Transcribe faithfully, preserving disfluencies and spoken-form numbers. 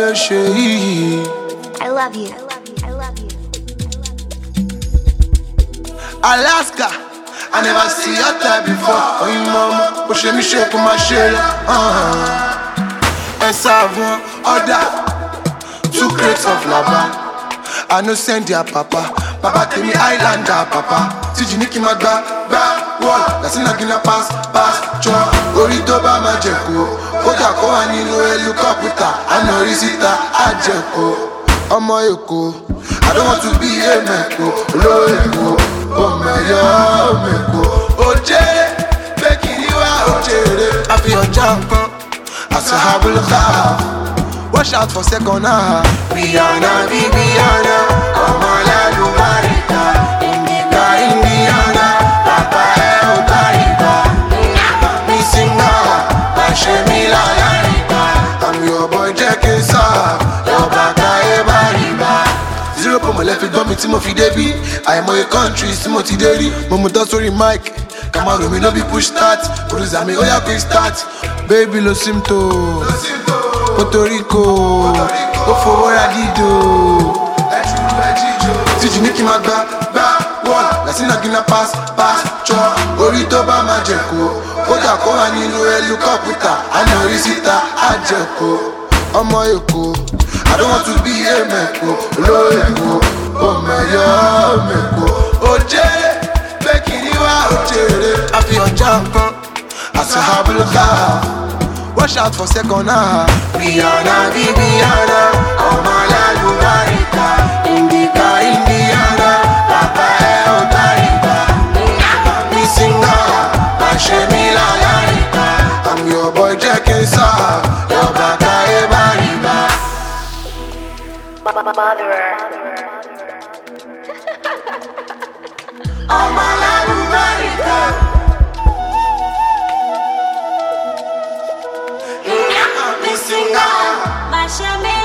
I love you. I love you. Alaska, I never see your type before. Oh, you mama, push me shake my shell. Uh-huh. And savon, order two crates of lava. I no send your papa. Papa tell me Islander, papa. Si Niki magba, ba, wall. That's in a gina pass, pass, chon. Orito ba majeko. Oja ko aninu elu kaputa. Ano risita, ajeko. Omo Eko, I don't want to be a meko. Lo Eko, oh my yo, meko. Oje, bekiriwa ojere. I feel your jump, as a habul khaf. Watch out for second half. Rihanna, Rihanna, Kamala Lumarita, Indica, Indiana, Papa El Tariba, missing now, Bashemi La Larita. I'm your boy Jackie Sa, your baka Ebariba. Zero for my left, it got me Timothy Davy. I am my country, Timothy Davy. Momo that's sorry Mike. Come on, me no be push start. Police me, oh yeah, quick start. Baby, lo simto. Puerto Rico, go for what I did do. Si Niki magba, ba, wall. That's in a gina pass, pass, chon. Orito ba majeko. Oja ko aninu elu kaputa. Ano risita, ajeko. Omo Eko, I don't want to be a meko. Lo Eko, oh my yo, meko. Oje, bekiriwa ojere. I feel your jump, as a habul khaf. Watch out for second half. Rihanna, Rihanna, Kamala Lumarita, Indica, Indiana, Papa El Tariba, missing now, Bashemi La Larita. I'm your boy Jackie Sa, your baka Ebariba. Kamala Lumarita. My